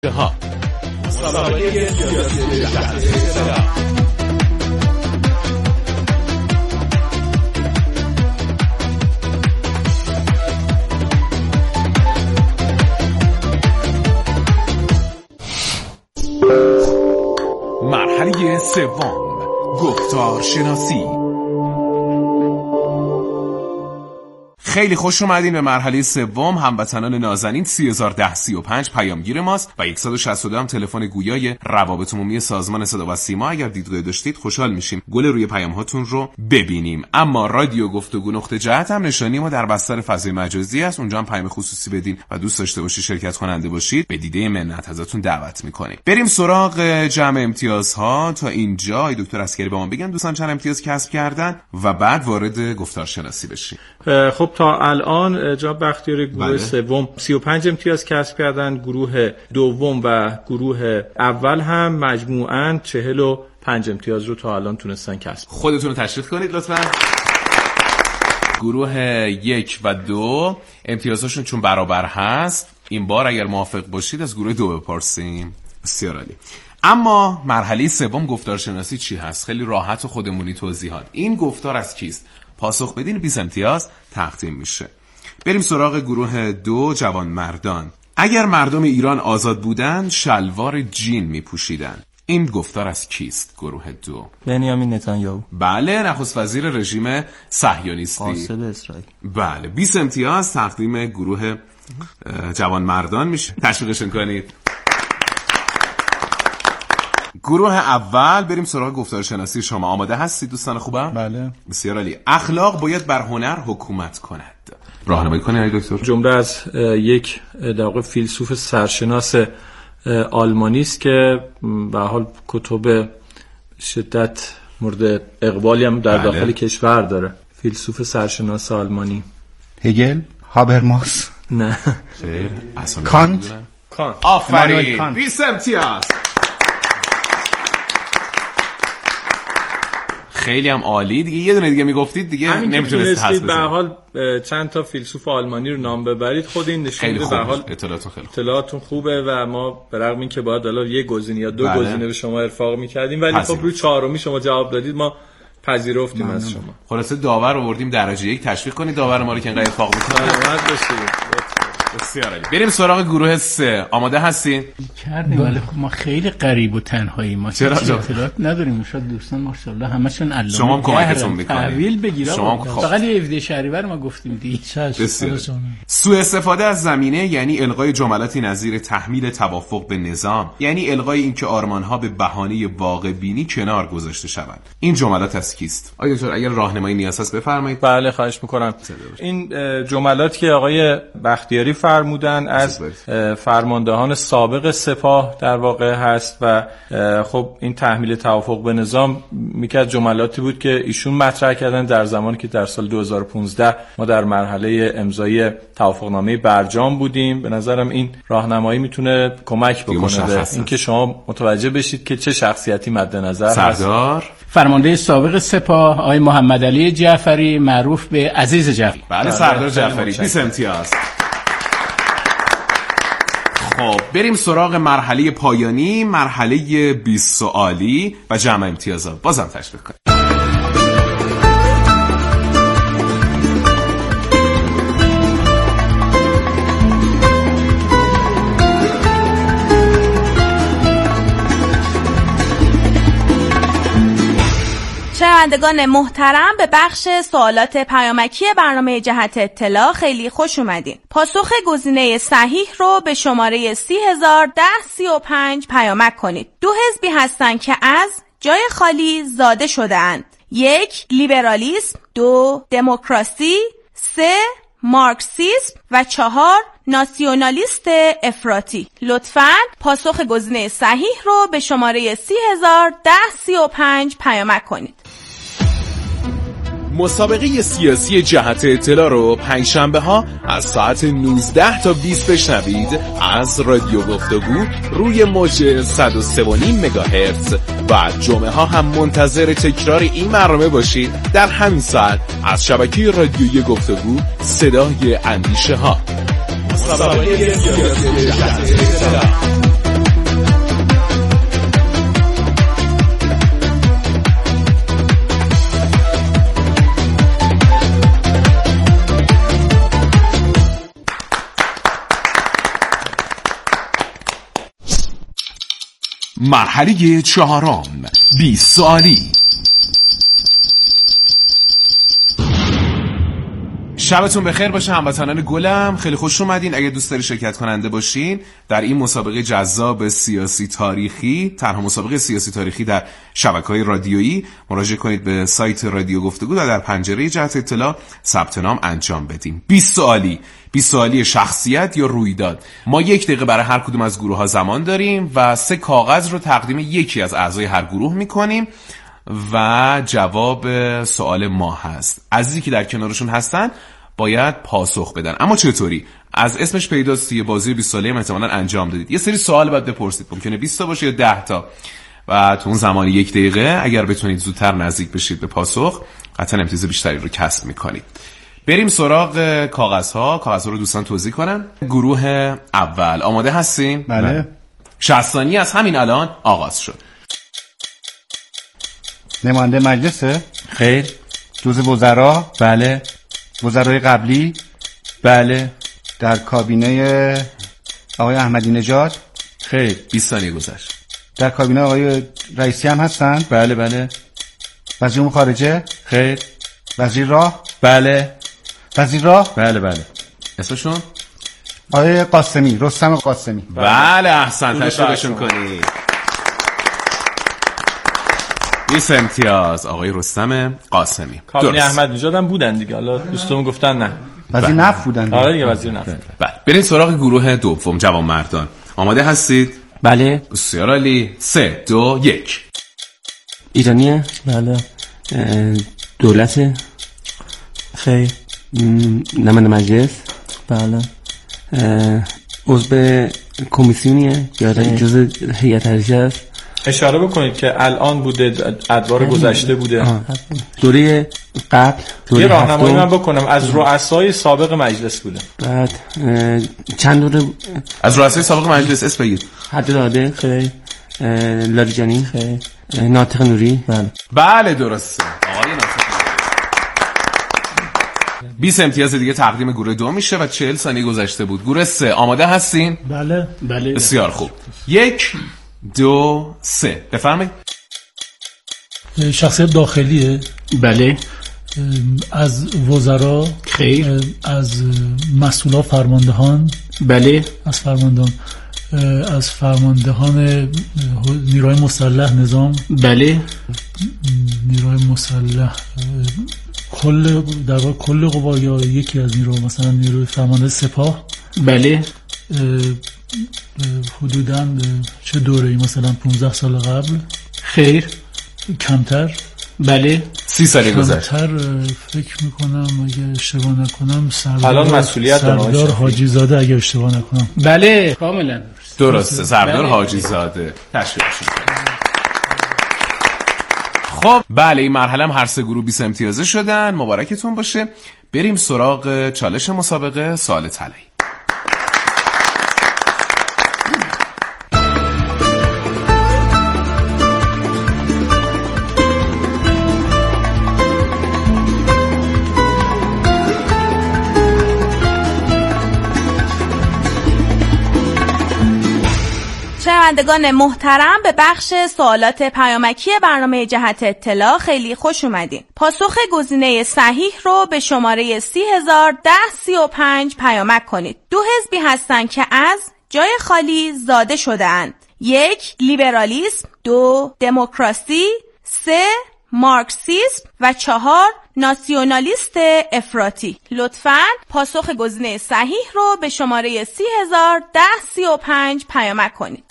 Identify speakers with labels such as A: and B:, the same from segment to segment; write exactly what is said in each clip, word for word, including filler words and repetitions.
A: ها مسابقه سیاسی جهت اطلاع. مرحله سوم، گفتار شناسی. خیلی خوش اومدین به مرحله سوم. هموطنان نازنین سی هزار و ده سی و پنج پیامگیر ماست و صد و شصت و دو هم تلفن گویای روابط عمومی سازمان صدا و سیما. اگر دیدگاهی داشتید خوشحال میشیم گل روی پیام هاتون رو ببینیم. اما رادیو گفتگو نقطه جهت هم نشانی ما در بستر فضای مجازی است، اونجا هم پیام خصوصی بدین و دوست داشته باشید شرکت کننده باشید به دیده منت ازتون دعوت میکنیم. بریم سراغ جمع امتیازها. تا اینجا ای دکتر عسکری به ما بگن دوستان چند امتیاز کسب کردن و بعد وارد گفتار شناسی بشیم.
B: خب تا الان جناب بختیاری گروه بله. سوم سی و پنج امتیاز کسب کردن، گروه دوم و گروه اول هم مجموعاً چهل و پنج امتیاز رو تا الان تونستن کسب.
A: خودتون رو تشریف کنید لطفاً. گروه یک و دو امتیازشون چون برابر هست این بار اگر موافق باشید از گروه دو بپرسیم. بسیار عالی. اما مرحله سوم گفتار شناسی چی هست؟ خیلی راحت و خودمونی توضیحات. این گفتار از کیست؟ پاسخ بدین بیست امتیاز تقدیم میشه. بریم سراغ گروه دو، جوان مردان. اگر مردم ایران آزاد بودن شلوار جین میپوشیدن. این گفتار از کیست؟ گروه دو.
C: بنیامین نتانیاهو.
A: بله، نخست وزیر رژیم صهیونیستی.
C: قاصد اسرائیل.
A: بله، بیست امتیاز تقدیم گروه جوان مردان میشه. تشویقشون کنید. گروه اول، بریم سراغ گفتار شناسی. شما آماده هستید دوستان خوبم؟
C: بله.
A: بسیار عالی. اخلاق باید بر هنر حکومت کند. راهنمایی کنید آقای دکتر.
B: جمله از یک در واقع فیلسوف سرشناس آلمانی است که به حال کتب شدت مورد اقبالی هم در بله. داخل کشور داره. فیلسوف سرشناس آلمانی.
D: هگل، هابرماس.
B: نه.
D: کانت.
B: کانت.
A: آفرین. بیست امتیاز. خیلی هم عالی. دیگه یه دونه دیگه میگفتید دیگه نمیتونستید حذف بشید.
B: به هر حال چند تا فیلسوف آلمانی رو نام ببرید. خود این نشون میده به هر حال
A: اطلاعاتون خیلی
B: اطلاعاتون خوبه و ما به رغم اینکه باید حالا یه گزینه یا دو بله. گزینه به شما ارفاق می‌کردیم ولی خب روی چهارمی شما جواب دادید، ما پذیرفتیم از شما.
A: خلاص داور آوردیم درجه یک. تشویق کنید داور ما رو که انقدر ارفاق می‌کنه.
B: راحت باشید.
A: بسیار عالی. بریم سراغ گروه سه. آماده هستین؟
E: کردیم ولی خب ما خیلی غریب و تنهایی، ما چرا اطلاعات نداریم. شاید دوستان ماشاءالله همشون علامه
A: شما هم کمکتون میکنید.
E: تحویل بگیرم.
A: خب.
E: فقط یه هفده شهریور ما گفتیم دیگه.
A: سوء استفاده از زمینه یعنی الغای جملاتی نظیر تحمیل توافق به نظام، یعنی الغای اینکه آرمان‌ها به بهانه واقع بینی کنار گذاشته شوند. این جملات از کیست؟ آیا دکتر اگر راهنمایی نیاز هست بفرمایید.
B: بله خواهش میکنم. این جملاتی که آقای بختیاری فرمودن از فرماندهان سابق سپاه در واقع هست و خب این تحمیل توافق به نظام میگه از جملاتی بود که ایشون مطرح کردن در زمانی که در سال دو هزار و پانزده ما در مرحله امضای توافقنامه برجام بودیم. به نظرم این راهنمایی میتونه کمک بکنه به اینکه شما متوجه بشید که چه شخصیتی مد نظر هست.
A: سردار
E: فرمانده سابق سپاه آقای محمد علی جعفری معروف به عزیز جعفری.
A: بله سردار جعفری. بیست امتیاز. خب بریم سراغ مرحله پایانی، مرحله بیست سوالی و جمع امتیازات. بازم تشویق کنید.
F: شنوندگان محترم، به بخش سوالات پیامکی برنامه جهت اطلاع خیلی خوش اومدین. پاسخ گزینه صحیح رو به شماره سی هزار و ده سی و پنج پیامک کنید. دو حزبی هستن که از جای خالی زاده شده اند. یک، لیبرالیسم، دو، دموکراسی، سه، مارکسیسم و چهار، ناسیونالیست افراطی. لطفاً پاسخ گزینه صحیح رو به شماره سی هزار و ده سی و پنج پیامک کنید.
A: مسابقه سیاسی جهت اطلاع رو پنجشنبه ها از ساعت نوزده تا بیست بشنوید از رادیو گفتگو روی موج صد و سه و نیم مگاهرتز و جمعه ها هم منتظر تکرار این برنامه باشید در همین ساعت از شبکه رادیویی گفتگو صدای اندیشه ها. مسابقه سیاسی جهت اطلاع. مرحله چهارم، بیست سوالی. شبتون بخیر باشه هموطنان گلم، خیلی خوش اومدین. اگه دوست داری شرکت کننده باشین در این مسابقه جذاب سیاسی تاریخی، تنها مسابقه سیاسی تاریخی در شبکه‌های رادیویی، مراجعه کنید به سایت رادیو گفتگو و در پنجره جهت اطلاع ثبت نام انجام بدین. بیست سوالی، بیست سوالی شخصیت یا رویداد. ما یک دقیقه برای هر کدوم از گروه‌ها زمان داریم و سه کاغذ رو تقدیم یکی از اعضای هر گروه می‌کنیم و جواب سوال ما هست. عزیزی که در کنارشون هستن باید پاسخ بدن. اما چطوری؟ از اسمش پیداست یه بازی بیست ساله احتمالاً انجام دادید. یه سری سوال باید بپرسید، ممکنه بیست تا باشه یا ده تا، و تو اون زمان یک دقیقه اگر بتونید زودتر نزدیک بشید به پاسخ قطعاً امتیاز بیشتری رو کسب میکنید. بریم سراغ کاغذها. کاغذها رو دوستان توضیح کنن. گروه اول آماده هستین؟
D: بله.
A: شصت ثانیه از همین الان آغاز شد.
D: نماینده مجلسه؟
B: خیر.
D: جزء وزرا؟
B: بله.
D: وزرای قبلی؟
B: بله.
D: در کابینه آقای احمدی نژاد؟
B: خیر.
A: بیست ثانیه گذشت.
D: در کابینه آقای رئیسی هم هستن؟
B: بله بله.
D: وزیر امور خارجه؟
B: خیر.
D: وزیر راه؟
B: بله.
D: وزیر راه؟
B: بله بله.
A: اسمشون؟
D: آقای قاسمی، رستم قاسمی.
A: بله احسن، تشویقشون کنید. بیست امتیاز آقای رستم قاسمی.
B: کابینه احمد نژاد هم بودن دیگه، حالا دوستمون گفتن نه.
D: وزیر نفت بودن.
B: آره دیگه وزیر نفت.
A: بله. بریم سراغ گروه دوم، جوانمردان. آماده هستید؟
C: بله.
A: بسیار عالی. سه دو یک.
C: ایرانیه؟ بله. دولت؟ خیر. نماینده مجلس؟ بله. عضو کمیسیونیه یا جزء هیئت ارشد است؟
B: اشاره بکنید که الان بوده، ادوار گذشته بوده.
C: دوره قبل
B: یه راهنمایی من بکنم، از رؤسای سابق مجلس بوده.
C: بعد چند دوره
A: از رؤسای سابق مجلس اسم بگید.
C: حد داده؟ خیر. لاریجانی؟ خیر. ناطق نوری؟ بله.
A: بله درسته. آقای ناطق نوری. بیست امتیاز دیگه تقدیم گروه دو میشه و چهل ثانیه گذشته بود. گروه سه آماده هستین؟
E: بله بله.
A: بسیار خوب. یک دو سه بفرمایید.
G: شخصیت داخلیه؟
E: بله.
G: از وزرا؟
E: خیر.
G: از مسئولان فرماندهان؟
E: بله.
G: از فرماندهان از فرماندهان نیروهای مسلح نظام؟
E: بله.
G: نیروهای مسلح کل در واقع کل قوا یا یکی از نیرو، مثلا نیروی فرمانده سپاه؟
E: بله.
G: حدوداً چه دوره‌ای، مثلا پانزده سال قبل؟
E: خیر.
G: کمتر؟
E: بله.
A: سی سال گذشت.
G: کمتر فکر میکنم اگه اشتباه نکنم سردار
B: الان مسئولیت داره
G: سردار حاجی زاده اگه اشتباه نکنم.
E: بله کاملا
A: درسته. سردار حاجی زاده. تشکرشون. خب بله این مرحله هم هر سه گروه بیست امتیازه شدن. مبارکتون باشه. بریم سراغ چالش مسابقه سوال طلایی.
F: شنوندگان محترم به بخش سوالات پیامکی برنامه جهت اطلاع خیلی خوش اومدین. پاسخ گزینه صحیح رو به شماره سی هزار ده سی و پنج پیامک کنید. دو حزبی هستن که از جای خالی زاده شده اند. یک لیبرالیسم، دو دموکراسی، سه مارکسیسم و چهار ناسیونالیست افراطی. لطفاً پاسخ گزینه صحیح رو به شماره سی هزار ده سی و پنج پیامک کنید.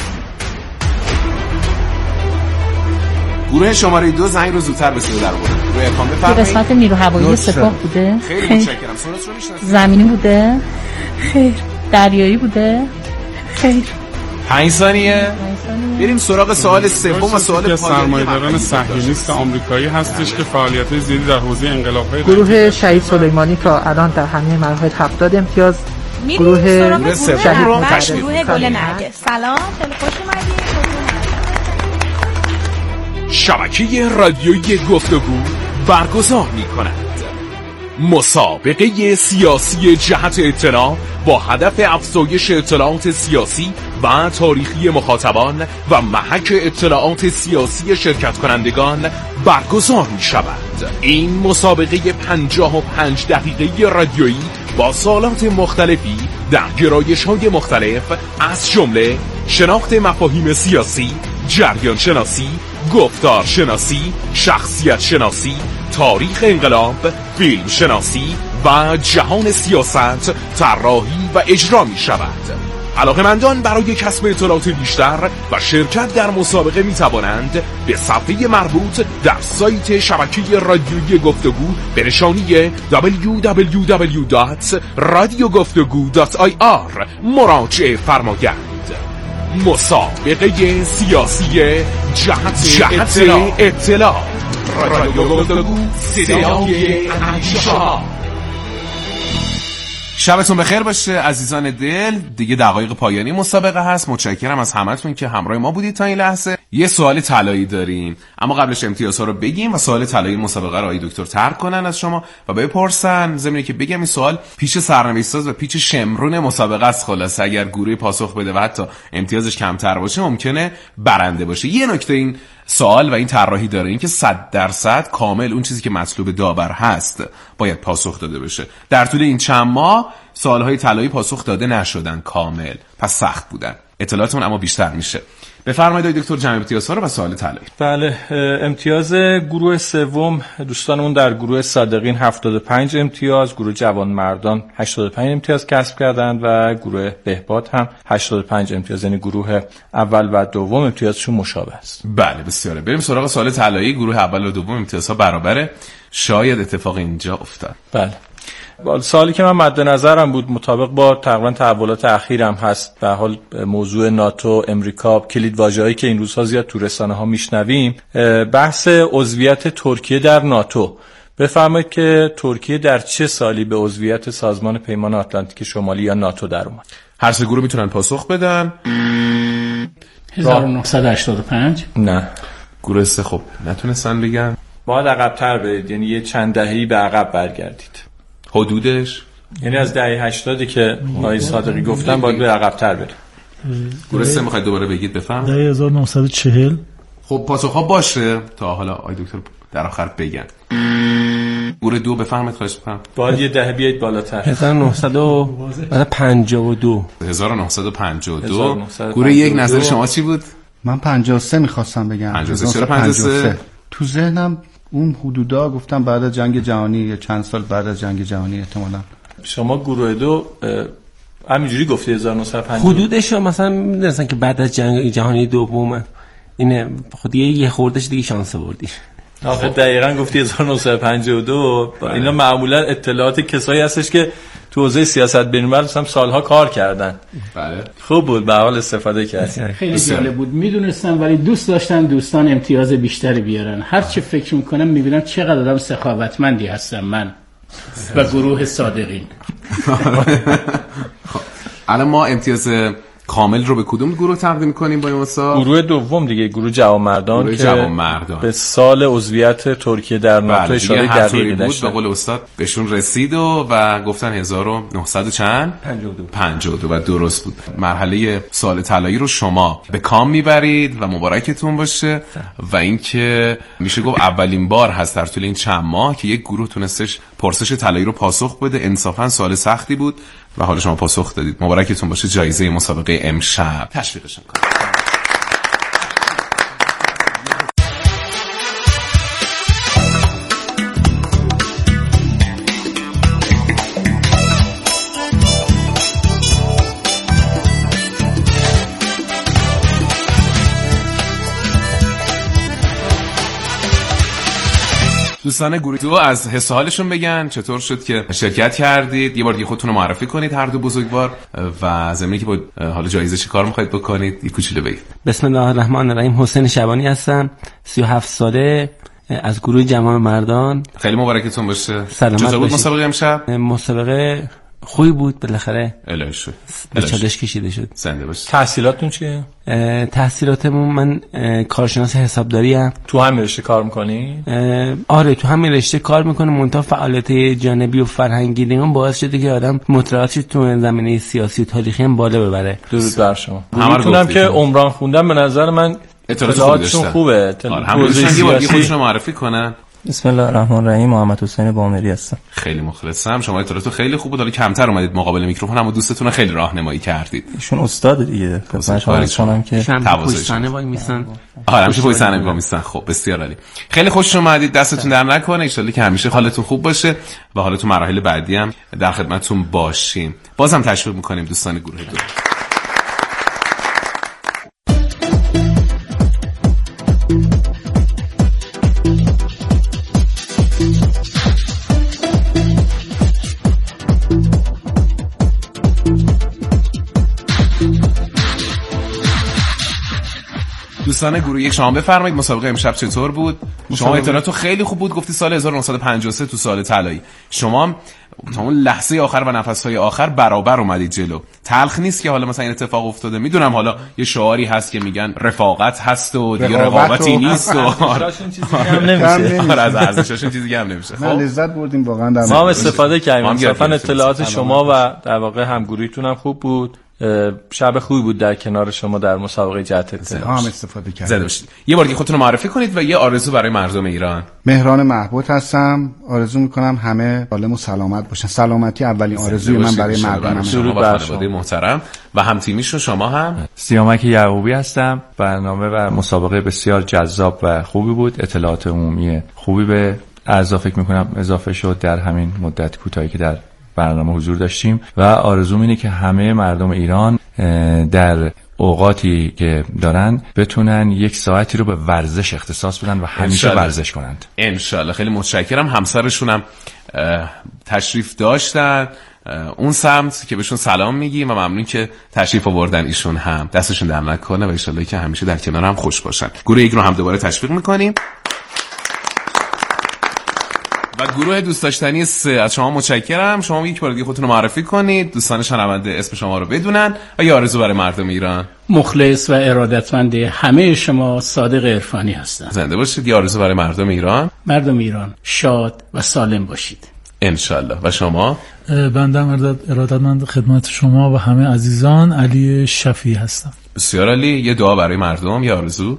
A: گروه شماره دو زنگ رو زودتر به صدا در آورد. گروه ارفان بفرمایید.
H: به قسمت نیرو هوایی سپاه بوده؟
A: خیلی متشکرم. سوالات رو میشناسید؟
H: زمینی بوده؟
I: خیر.
H: دریایی بوده؟
I: خیر.
A: پنج ثانیه. بریم سراغ سوال سوم و سوال پایانی.
J: سرمایه‌داران صهیونیست آمریکایی هستش که فعالیت‌های زیادی در حوزه انقلاب‌های
I: گروه شهید سلیمانی که الان در همه مراحل هفتاد امتیاز.
F: گروه گروه شهید گروه گل نرگس. سلام، خیلی خوش اومدید.
A: شبکه رادیویی گفتگو برگزار می‌کند مسابقه سیاسی جهت اطلاع با هدف افزایش اطلاعات سیاسی و تاریخی مخاطبان و محک اطلاعات سیاسی شرکت کنندگان برگزار می شود. این مسابقه پنجاه و پنج دقیقه رادیویی با سوالات مختلفی در گرایش‌های مختلف از جمله شناخت مفاهیم سیاسی، جریان شناسی، گفتار شناسی، شخصیت شناسی، تاریخ انقلاب، فیلم شناسی و جهان سیاست طراحی و اجرا می شود. علاقه‌مندان برای کسب اطلاعات بیشتر و شرکت در مسابقه می توانند به صفحه مربوط در سایت شبکه رادیویی گفتگو به نشانی دبلیو دبلیو دبلیو دات رادیو گفتگو دات آی آر مراجعه فرمایند. مسابقه سیاسی جهت, جهت اطلاع, اطلاع. رادیو گفتگو صدای اندیشه ها. شبتون بخیر باشه عزیزان دل. دیگه دقایق پایانی مسابقه هست. متشکرم از همتون که همراه ما بودید تا این لحظه. یه سوال طلایی داریم، اما قبلش امتیازها رو بگیم و سوال طلایی مسابقه رو آقای دکتر طرح کنن از شما و بپرسن. ضمن که بگم این سوال پیچ سرنوشت‌ساز و پیچ شمرون مسابقه است. خلاص اگر گروه پاسخ بده و حتی امتیازش کمتر باشه ممکنه برنده باشه. یه نکته این سوال و این طراحی داره، این که صد درصد کامل اون چیزی که مطلوب داور هست باید پاسخ داده بشه. در طول این چند ماه سوالهای طلایی پاسخ داده نشدن کامل، پس سخت بودن. اطلاعاتمون اما بیشتر میشه. بفرمایید دکتر جمع امتیازها رو و سوال طلایی.
B: بله، امتیاز گروه سوم دوستانمون در گروه صادقین هفتاد و پنج امتیاز، گروه جوانمردان هشتاد و پنج امتیاز کسب کردند و گروه بهباد هم هشتاد و پنج امتیاز، یعنی گروه اول و دوم امتیازشون مشابه است.
A: بله بسیاره. بریم سراغ سوال طلایی. گروه اول و دوم امتیازها برابره. شاید اتفاق اینجا افتاد.
B: بله. سوالی که من مد نظرم بود مطابق با تقریبا تحولات اخیرم هست، به حال موضوع ناتو، امریکا، کلید واژه‌ای که این روزها زیاد تو رسانه‌ها میشنویم، بحث عضویت ترکیه در ناتو. بفرمایید که ترکیه در چه سالی به عضویت سازمان پیمان آتلانتیک شمالی یا ناتو در اومد؟
A: هر سه گروه میتونن پاسخ بدن.
E: هزار و نهصد و هشتاد و پنج.
A: نه، گروه سه خب نتونستن بگن.
B: باید عقب‌تر برید، یعنی یه چند دهه‌ای به عقب برگردید.
A: حدودش
B: یعنی از دهه هشتاد که آقای صادقی گفتن باید به عقب‌تر برید.
A: گروه سه میخواید دوباره بگید بفرمایید.
G: دهه هزار و نهصد و چهل.
A: خب پاسخ‌ها باشه تا حالا آقای دکتر در آخر بگن. گروه دو بفرمایید خواهش می‌کنم.
B: باید یه دهه بیاید بالاتر.
C: هزار و نهصد و پنجاه و دو.
A: هزار و نهصد و پنجاه و دو. گروه یک نظر شما چی بود؟
D: من پنجاه و سه می‌خواستم بگم.
A: پنجاه و سه. چرا پنجاه و سه؟
D: تو ذهنم اون حدودا گفتم بعد از جنگ جهانی یا چند سال بعد از جنگ جهانی احتمالاً.
B: شما گروه دو همینجوری گفتی هزار و نهصد و پنجاه
C: حدودش مثلا می‌دونستن که بعد از جنگ جهانی دوم اینه خود یه خوردش دیگه شانس آوردی.
B: آخه دقیقاً گفتی هزار و نهصد و پنجاه و دو. اینا معمولا اطلاعات کسایی هستش که تو حوزه سیاست بین‌الملل هم سالها کار کردن.
A: بله.
B: خوب بود، به حال استفاده کردن.
E: خیلی جالب بود. میدونستم ولی دوست داشتم دوستان امتیاز بیشتری بیارن. هر چه فکر میکنم میبینم چقدر آدم سخاوتمندی هستم من و گروه صادقین.
A: الان ما امتیاز کامل رو به کدوم گروه تقدیم کنیم با این مسابقه؟
B: گروه دوم دیگه، گروه جوانمردان
A: گروه
B: که
A: جوانمردان.
B: به سال عضویت ترکیه در ناتو اشاره دقیقی داشت.
A: به قول استاد بهشون رسید و, و گفتن هزار و نهصد و چند؟ پنجاه و دو و درست بود. مرحله سال طلایی رو شما به کام میبرید و مبارکتون باشه. و اینکه میشه گفت اولین بار هست در طول این چند ماه که یک گروه تونستش پرسش طلایی رو پاسخ بده. انصافا سوال سختی بود و حالا شما پاسخ دادید. مبارکتون باشه. جایزه مسابقه امشب تشویقشون کنید. دوستان گروه دو از حس حالشون بگن چطور شد که شرکت کردید. یه بار دیگه خودتون رو معرفی کنید هر دو بزرگوار و زمینی که با حالا جایزه چی کار میخواید بکنید یه کوچولو بگید.
C: بسم الله الرحمن الرحیم. حسین شبانی هستم، سی و هفت ساله، از گروه جوانمردان.
A: خیلی مبارکتون باشه.
C: سلامت
A: چطور بود
C: باشید.
A: مسابقه امشب؟
C: مسابقه خوبی بود بالاخره.
A: الهی شد.
C: به چالش کشیده شد.
A: زنده باش.
B: تحصیلاتتون چیه؟
C: تحصیلاتمون من کارشناس حسابداری ام.
B: تو همین رشته کار می‌کنی؟
C: آره تو همین رشته کار می‌کنم. منتها فعالیت جانبی و فرهنگی دیگه باعث شده که آدم مطالعاتش تو زمینه سیاسی و تاریخی هم بالا ببره.
B: درود بر شما. همونم که عمران خوندم به نظر من اطلاعاتشون خوبه.
A: توضیح یه خودشون معرفی کنن.
K: بسم الله الرحمن الرحیم. محمد حسین بامری هستم.
A: خیلی مخلصم. شما اطلاعاتتون خیلی خوب بود. حالا کمتر اومدید مقابل میکروفون اما دوستتون خیلی راهنمایی کردید.
K: ایشون استاد دیگه. خدمت شما میگم که
C: پشت وای میسن.
A: آره همیشه پشت صحنه وای میسن. خب بسیار عالی. خیلی خوش اومدید. دستتون در نکنه. ان شاءالله که همیشه حالتون خوب باشه و حالا تو مراحل بعدی هم در خدمتتون باشیم. بازم تشویق می‌کنیم دوستان گروه دو. دوستان گروه یک شما بفرمایید مسابقه امشب چطور بود؟ شما اطلاعاتتون خیلی خوب بود. گفتی سال هزار و نهصد و پنجاه و سه تو سال طلایی. شما تا اون لحظه آخر و نفس‌های آخر برابر اومدید جلو. تلخ نیست که حالا مثلا این اتفاق افتاده. میدونم حالا یه شعاری هست که میگن رفاقت هست و دیگه رقابتی نیست و ارزششون چیزی هم نمیشه. آره از ارزششون چیزی هم نمیشه.
D: خب لذت بردیم واقعا در
B: ما استفاده کردیم. صرفا اطلاعات شما و در واقع همگروهیتون هم خوب بود. شب خوبی بود در کنار شما در مسابقه جهت اطلاع.
D: هم استفاده کردیم.
A: یه بار دیگه خودتون رو معرفی کنید و یه آرزو برای مردم ایران.
D: مهران محبوب هستم. آرزو میکنم همه سالم و سلامت باشن. سلامتی اولین آرزوی من برای مردمم.
A: درود بر خانواده محترم و هم تیمیشون. شما هم
L: سیامک یعقوبی هستم. برنامه و مسابقه بسیار جذاب و خوبی بود. اطلاعات عمومی خوبی به اعضا فکر میکنم اضافه شد در همین مدت کوتاهی که در برنامه حضور داشتیم و آرزوم اینه که همه مردم ایران در اوقاتی که دارن بتونن یک ساعتی رو به ورزش اختصاص بدن و همیشه ورزش کنند.
A: انشالله. خیلی متشکرم. همسرشونم تشریف داشتن اون سمت که بهشون سلام میگیم و ممنون که تشریف آوردن. ایشون هم دستشون در نکنه و انشالله که همیشه در کنار هم خوش باشن. گروه یک رو هم دوباره تشویق میکنیم. و گروه دوست داشتنی سه از شما متشکرم. شما یک بار دیگه خودتون رو معرفی کنید، دوستان شنونده اسم شما رو بدونن و یه آرزو برای مردم ایران.
E: مخلص و ارادتمند همه شما صادق عرفانی هستم.
A: زنده باشید. یه آرزو برای مردم ایران.
E: مردم ایران شاد و سالم باشید
A: انشالله. و شما؟
G: بنده هم ارادتمند خدمت شما و همه عزیزان، علی شفیعی هستم.
A: بسیار علی. یه دعا برای مردم، یه آرزو.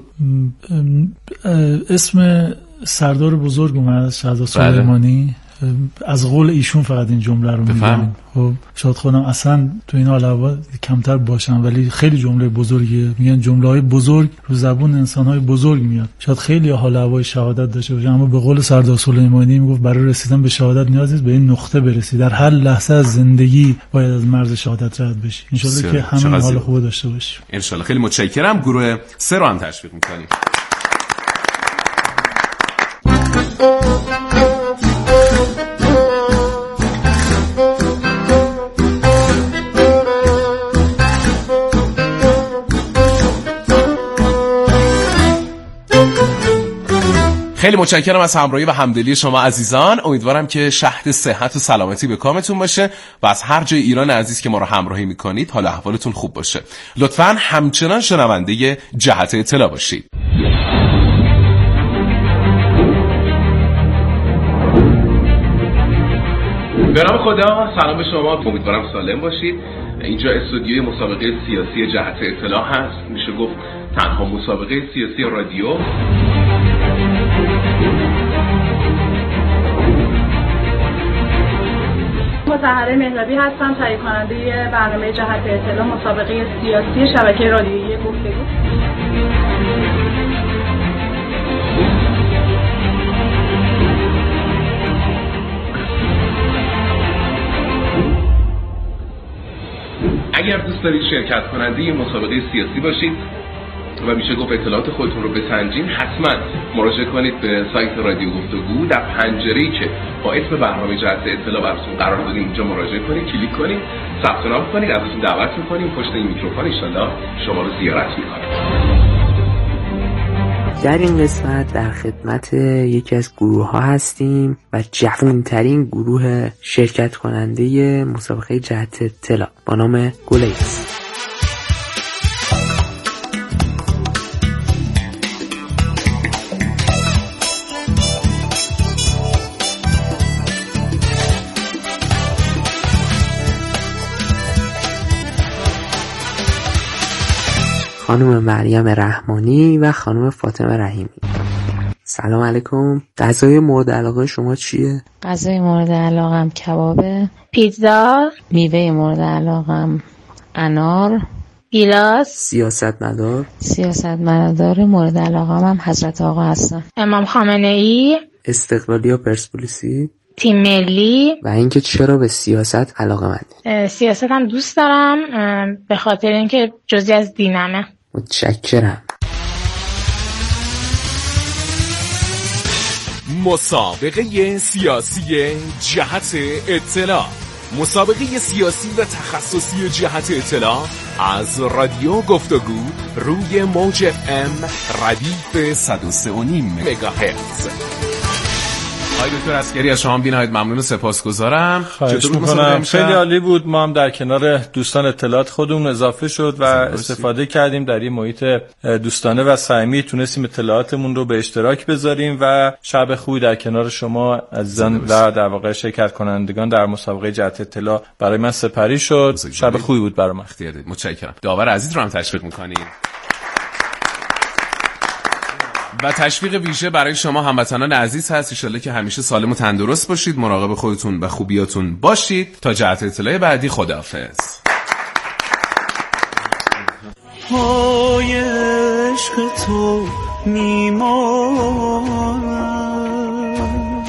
G: اسم سردار بزرگ اومد شهزاده سلیمانی. از قول ایشون فقط این جمله رو میگم. خب شاید خودم اصلا تو این حال اول کمتر باشم ولی خیلی جمله بزرگیه. میگن جمله های بزرگ رو زبون انسان های بزرگ میاد. شاید خیلی حال هوای شهادت داشته باشه اما به قول سردار سلیمانی میگفت برای رسیدن به شهادت نیاز نیست به این نقطه برسی، در هر لحظه از زندگی باید از مرز شهادت رد بشی. ان شاءالله که همین حال خوب داشته باشیم.
A: ان شاءالله. خیلی متشکرم. گروه سه رو هم تشویق می‌کنیم. خیلی متشکرم از همراهی و همدلی شما عزیزان. امیدوارم که شهد صحت و سلامتی به کامتون باشه و از هر جای ایران عزیز که ما رو همراهی میکنید حال احوالتون خوب باشه. لطفاً همچنان شنونده جهت اطلاع باشید. به نام خدا، سلام به شما. امیدوارم سالم باشید. اینجا استودیوی مسابقه سیاسی جهت اطلاع هست. میشه گفت تنها مسابقه سیاسی رادیو.
M: مطهره مهرابی هستم، تهیه کننده برنامه جهت اطلاع مسابقه سیاسی شبکه رادیویی گفتگو.
A: اگر دوست دارید شرکت کننده این مسابقه سیاسی باشید و میشه گفت اطلاعات خودتون رو بسنجین، حتما مراجعه کنید به سایت رادیو گفتگو. در پنجره‌ای که با اسم برنامه جهت اطلاع براتون قرار دادیم اونجا مراجعه کنید، کلیک کنید، ثبت نام کنید. ازتون دعوت می‌کنیم پشت این میکروفون ان شاءالله شما رو زیارت می‌کنیم.
N: در این قسمت در خدمت یکی از گروه ها هستیم و جوانترین گروه شرکت کننده مسابقه جهت اطلاع با نام گلیکس. خانم مریم رحمانی و خانم فاطمه رحیمی. سلام علیکم. غذای مورد علاقه شما چیه؟
H: غذای مورد علاقم کبابه.
M: پیتزا.
H: میوه مورد علاقم انار.
M: گیلاس.
N: سیاستمدار.
H: سیاستمدار مورد علاقم هم حضرت آقا هستن.
M: امام خامنه ای.
N: استقلالی یا پرسپولیسی؟
M: تیم ملی.
N: و اینکه چرا به سیاست علاقه‌مندی؟
M: سیاست هم دوست دارم به خاطر اینکه جزئی از دینمه.
N: متشکرم.
A: مسابقه سیاسی جهت اطلاع، مسابقه سیاسی و تخصصی جهت اطلاع از رادیو گفتگو روی موج اف ام ردیف صد و سه و نیم مگاهرتز. آقای دکتر عسگری از شما بی‌نهایت ممنون و سپاسگزارم.
B: خواهش می‌کنم. خیلی عالی بود. ما هم در کنار دوستان اطلاعات خودمون اضافه شد و استفاده کردیم در این محیط دوستانه و صمیمی، تونستیم اطلاعاتمون رو به اشتراک بذاریم و شب خوبی در کنار شما عزیزان و در واقع شرکت کنندگان در مسابقه جهت اطلاع برای من سپری شد. شب خوبی بود برای من.
A: متشکرم. داور عزیز رو هم تشویق می‌کنیم. و تشویق ویژه برای شما هموطنان عزیز هست. ان شاءالله که همیشه سالم و تندرست باشید، مراقب خودتون و خوبیاتون باشید. تا جهت اطلاع بعدی، خداحافظ.
O: پای عشق تو میمانم،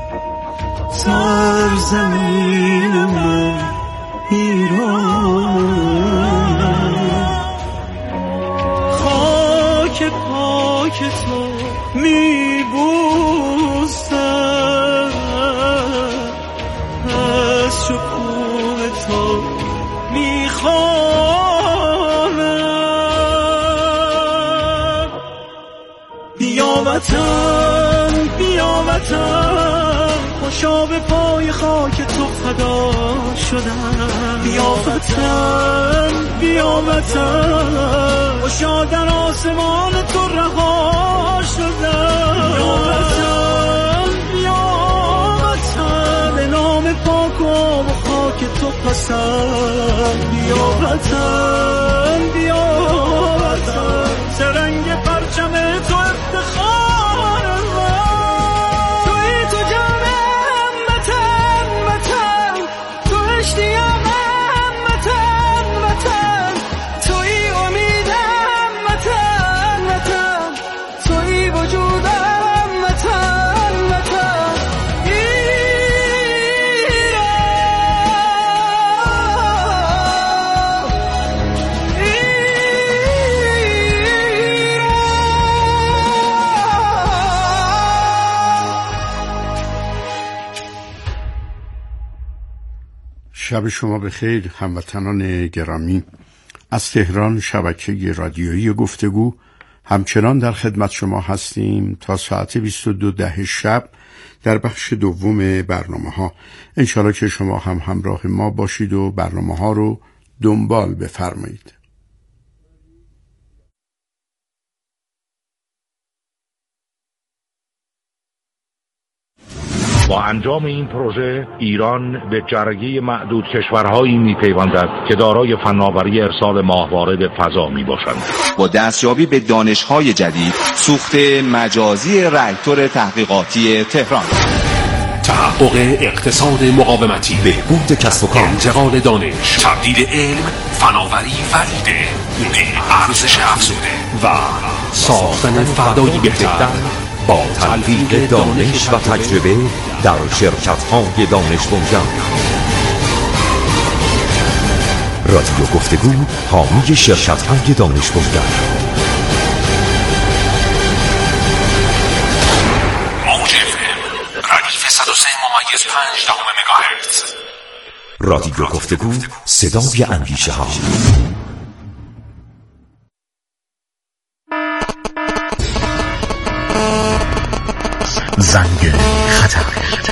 O: سرزمین من ایران، خاک پاک تو میبوسم، از شکوه تو میخوانم. بیا وطن بیا وطن، خوشا به پای خاک تو فدا شدم. بیا وطن بیا وطن، خوشا در آسمان تو رها شدم. بیا وطن بیا وطن، به نام پاک و آب و خاک تو پسند. بیا وطن بیا وطن، سرنگ پرچم تو افتخار من. توی تو جانم وطن وطن، تو اشتیاقم وطن وطن، توی امیدم وطن وطن، توی وجودم وطن وطن.
P: شب شما بخیر هموطنان گرامی. از تهران شبکه رادیویی گفتگو همچنان در خدمت شما هستیم تا ساعت بیست و دو ده شب در بخش دوم برنامه ها. انشاءالله که شما هم همراه ما باشید و برنامه ها رو دنبال بفرمایید.
Q: با انجام این پروژه ایران به جرگه معدود کشورهایی می‌پیوندد که دارای فناوری ارسال ماهواره به فضا میباشند.
R: با دستیابی به دانش‌های جدید، سوخت مجازی راکتور تحقیقاتی تهران،
S: تحقق اقتصاد مقاومتی، بهبود کسب و کار، انتقال دانش، تبدیل علم، فناوری فریده به ارزش افزوده و ساختن فردایی بهتر با تلفیق دانش و تجربه در شرکت‌های دانش بنیان. رادیو گفتگو حامی شرکت‌های دانش بنیان. موج اف ام ردیف صد و سه ممیز پنج دهم مگاهرتز. رادیو گفتگو صدای اندیشه ها.
T: زنگ خطر.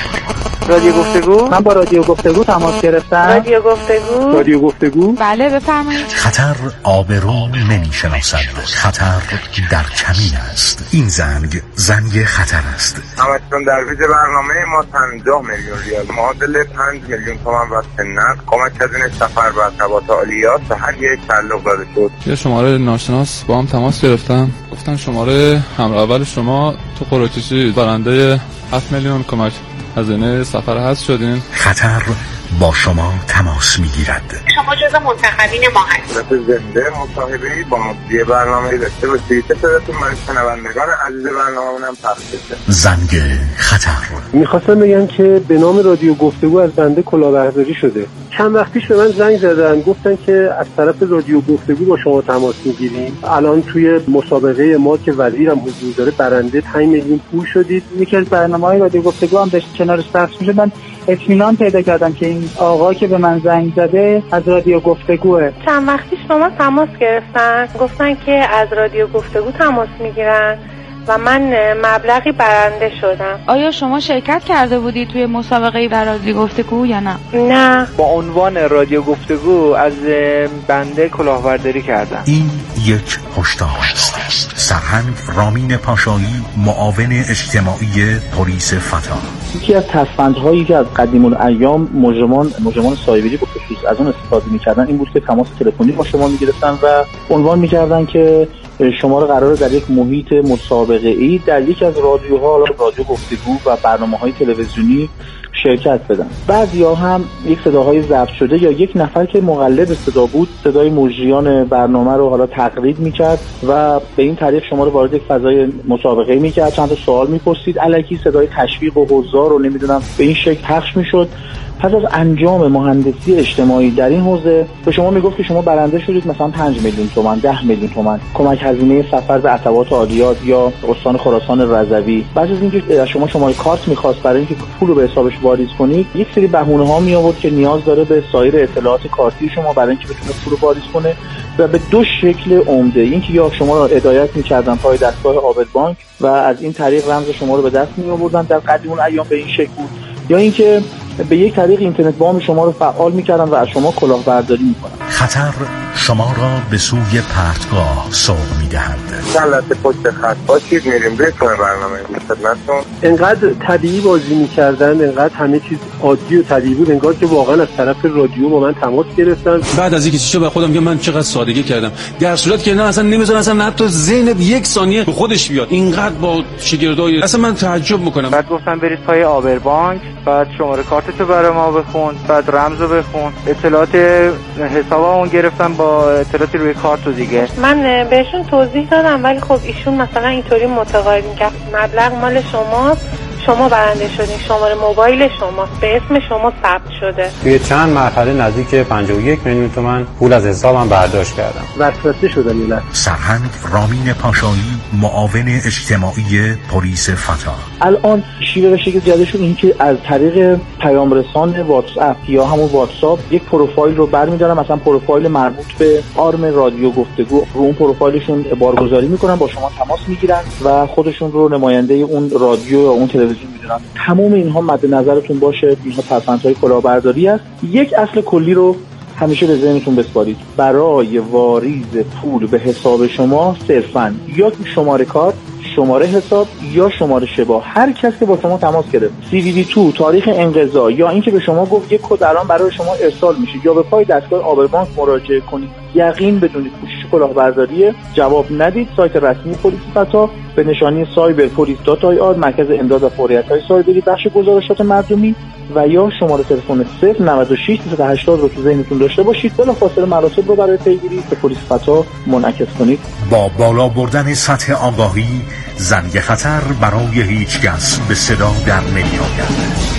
I: رادیو گفتگو؟ من با رادیو گفتگو تماس گرفتم.
M: رادیو گفتگو؟
I: رادیو گفتگو؟
M: بله بفرمایید.
T: خطر آبرو نمیشناسد، خطر در کمین است. این زنگ زنگ خطر است.
U: همچنان در ویژه برنامه ما پنجاه میلیون ریال معادل پنج میلیون تومان واسه نقد کمک هزینه سفر و ارتباط عالیات به هر یک تعلق داده شد.
V: یه شماره ناشناس با هم تماس گرفتم، گفتن شماره همراه اول شما تو قرعه‌کشی برنده هفت میلیون کمک هزینه سفر هست شدین.
T: خطر با شما تماس میگیرد.
M: شما جزو منتخبین ما هستید.
U: زنده مصاحبه‌ای با مدیر برنامه‌ای داشته باشید که صداتون برای شنوندگان عزیز برنامه‌مون هم پخش بشه.
T: زنگ خطر.
W: می‌خواستم بگم که به نام رادیو گفتگو از بنده کلاهبرداری شده. چند وقت پیش به من زنگ زدن، گفتن که از طرف رادیو گفتگو با شما تماس میگیریم. الان توی مسابقه ما که وزیرم حضور داره برنده پنج میلیون پول شدید.
I: یکی از برنامه‌های رادیو گفتگو هم داشت کنارش پخش می‌شد. من اطمینان پیدا کردم که این آقا که به من زنگ زده از رادیو گفتگوه.
M: چند وقت پیش با ما تماس گرفتن، گفتن که از رادیو گفتگو تماس میگیرن و من مبلغی برنده شدم.
X: آیا شما شرکت کرده بودید توی مسابقه در رادیو گفتگو یا نه؟
M: نه.
I: با عنوان رادیو گفتگو از بنده کلاهبرداری کردم.
T: این یک هشدار است. سرهنگ رامین پاشایی، معاون اجتماعی پلیس فتا.
I: یکی از تصفندهایی که از قدیم الایام مجرمان مجرمان سایبری به خصوص از اون استفاده می‌کردن این بود که تماس تلفنی با شما می‌گرفتن و عنوان می‌کردن که شما رو قراره در یک محیط مسابقه‌ای در یک از رادیوها، رادیو گفتگو و برنامه‌های تلویزیونی شرکت بدن. بعضیا هم یک صداهای ضبط شده یا یک نفر که مقلد صدا بود صدای مجریان برنامه رو حالا تقلید می‌کرد و به این طریق شما رو وارد یک فضای مسابقه می‌کرد، چند تا سوال می‌پرسید، الکی صدای تشویق و حضار رو نمی‌دونم به این شکل پخش می‌شد. پس از انجام مهندسی اجتماعی در این حوزه به شما میگفت که شما برنده شدید مثلا پنج میلیون تومان، ده میلیون تومان کمک هزینه سفر به عطوات عالیات یا استان خراسان رضوی. بعد از اینکه از شما شماره کارت می‌خواست برای اینکه پول رو به حسابش واریز کنید، یک سری بهونه‌ها می آورد که نیاز داره به سایر اطلاعات کارتی شما برای اینکه بتونه پول رو واریز کنه و به دو شکل عمده. اینکه یا شما رو هدایت می‌کردن پای دستگاه عابد بانک و از این طریق رمز شما رو به دست می‌آوردن در قدیم الایام به این شکل بود، یا اینکه به یک طریق اینترنت بانک شما رو فعال می‌کردن و از شما کلاهبرداری می‌کنن.
T: خطر شما را به سوی پرتگاه سوق می‌دهد.
U: سلامت پشت خط باشید، میریم به برنامه خدمتتون.
W: انقدر طبیعی بازی می‌کردن، انقدر همه چیز عادی و طبیعی بود، انگار که واقعا از طرف رادیو با من تماس گرفتن.
Y: بعد از اینکه چیزا به خودم میگم من چقدر سادگی کردم، در صورتی که نه اصلا نمی‌ذارن اصلا حتی ذهن یک ثانیه به خودش بیاد. اینقدر با شگردای اصلا من تعجب می‌کنم.
I: بعد گفتم برید پای آبر بانک، بعد شماره کارتتو برای ما بخون، بعد رمزو بخون، اطلاعات حسابمون گرفتن با اطلاعاتی روی کارت و دیگه.
M: من بهشون توضیح دادم ولی خب ایشون مثلا اینطوری متقاعد کرد مبلغ مال شماست، شما برنده شدین، شماره موبایل شما به اسم شما ثبت شده.
Z: توی چند مرحله نزدیک پنجاه و یک میلیون تومان پول از حسابم برداشت کردم.
W: وسوسه شدم میلاد.
T: سرهنگ رامین پاشایی، معاون اجتماعی پلیس فتا.
I: الان شیوه و شکل جدیدشون این که از طریق پیام رسان واتس اپ یا همون واتساپ یک پروفایل رو برمی‌دارن، مثلا پروفایل مربوط به آرم رادیو گفتگو، رو اون پروفایلشون بارگذاری میکنن، با شما تماس میگیرن و خودشون رو نماینده اون رادیو یا اون تلویزیون میدونن. تمام اینها مد نظرتون باشه، اینها پسندهای کلاهبرداری است. یک اصل کلی رو همیشه به ذهنتون بسپارید. برای واریز پول به حساب شما صرفاً یا شماره کارت، شماره حساب یا شماره شبا، هر کس که با شما تماس گرفت، سی وی دی دو، تاریخ انقضا یا اینکه به شما گفت یک کد الان برای شما ارسال میشه یا به پای دستگاه آبر بانک مراجعه کنید، یقین بدونید کوشش کلاهبرداریه. جواب ندید، سایت رسمی پلیس فتا به نشانی سایبر پلیس دات آی آر، مرکز امداد و فوریت‌های سایبری، بخش گزارشات مردمی و یا شماره تلفن صفر نود و شش سیصد و هشتاد رو تو ذهنتون داشته باشید. بلافاصله مراسم رو برای پیگیری به پلیس فتا منعکس کنید.
T: با بالا بردن سطح آگاهی، زنگ خطر برای هیچ کس به صدا در نمی‌آید.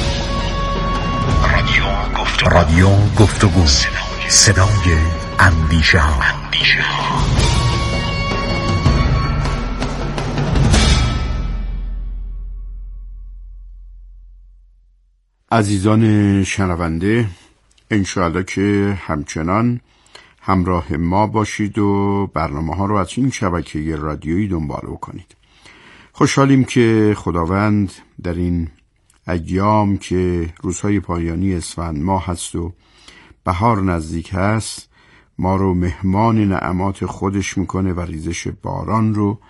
T: رادیو گفتگو، رادیو گفتگو، صدای اندیشه ها.
P: عزیزان شنونده، انشاءالله که همچنان همراه ما باشید و برنامه ها رو از این شبکه رادیویی دنبال بکنید. خوشحالیم که خداوند در این ایام که روزهای پایانی اسفند ماه هست و بهار نزدیک هست ما رو مهمان نعمات خودش میکنه و ریزش باران رو